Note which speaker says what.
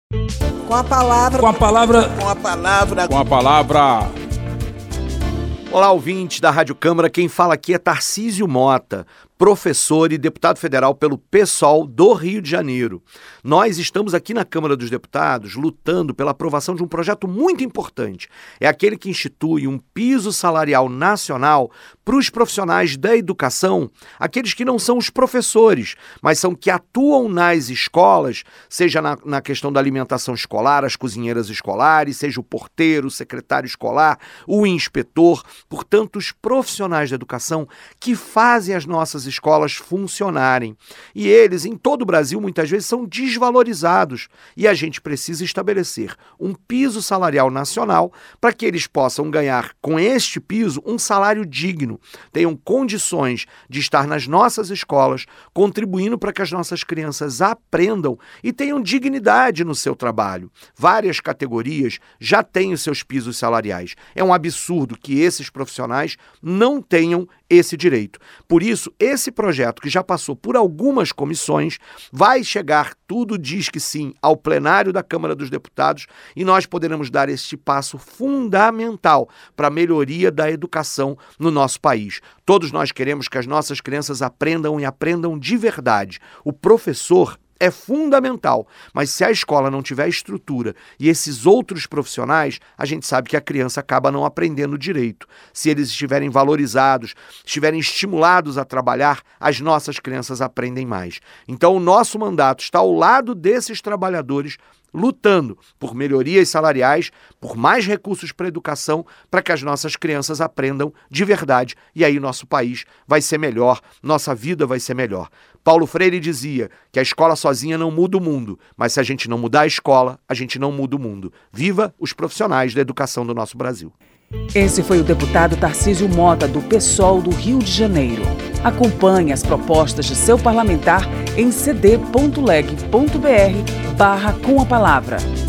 Speaker 1: Com a palavra.
Speaker 2: Com a palavra.
Speaker 1: Com a palavra.
Speaker 2: Com a palavra.
Speaker 3: Olá, ouvintes da Rádio Câmara. Quem fala aqui é Tarcísio Mota, professor e deputado federal pelo PSOL do Rio de Janeiro. Nós estamos aqui na Câmara dos Deputados lutando pela aprovação de um projeto muito importante. É aquele que institui um piso salarial nacional para os profissionais da educação, aqueles que não são os professores, mas são que atuam nas escolas, seja na questão da alimentação escolar, as cozinheiras escolares, seja o porteiro, o secretário escolar, o inspetor, portanto, os profissionais da educação que fazem as nossas escolas funcionarem. E eles, em todo o Brasil, muitas vezes são desvalorizados. E a gente precisa estabelecer um piso salarial nacional para que eles possam ganhar, com este piso, um salário digno, tenham condições de estar nas nossas escolas, contribuindo para que as nossas crianças aprendam e tenham dignidade no seu trabalho. Várias categorias já têm os seus pisos salariais. É um absurdo que esses profissionais não tenham esse direito. Por isso, esse projeto, que já passou por algumas comissões, vai chegar, tudo diz que sim, ao plenário da Câmara dos Deputados e nós poderemos dar este passo fundamental para a melhoria da educação no nosso país. Todos nós queremos que as nossas crianças aprendam e aprendam de verdade. O professor é fundamental, mas se a escola não tiver estrutura e esses outros profissionais, a gente sabe que a criança acaba não aprendendo direito. Se eles estiverem valorizados, estiverem estimulados a trabalhar, as nossas crianças aprendem mais. Então o nosso mandato está ao lado desses trabalhadores, lutando por melhorias salariais, por mais recursos para a educação, para que as nossas crianças aprendam de verdade. E aí nosso país vai ser melhor, nossa vida vai ser melhor. Paulo Freire dizia que a escola sozinha não muda o mundo, mas se a gente não mudar a escola, a gente não muda o mundo. Viva os profissionais da educação do nosso Brasil.
Speaker 4: Esse foi o deputado Tarcísio Mota, do PSOL do Rio de Janeiro. Acompanhe as propostas de seu parlamentar em cd.leg.br/com a palavra.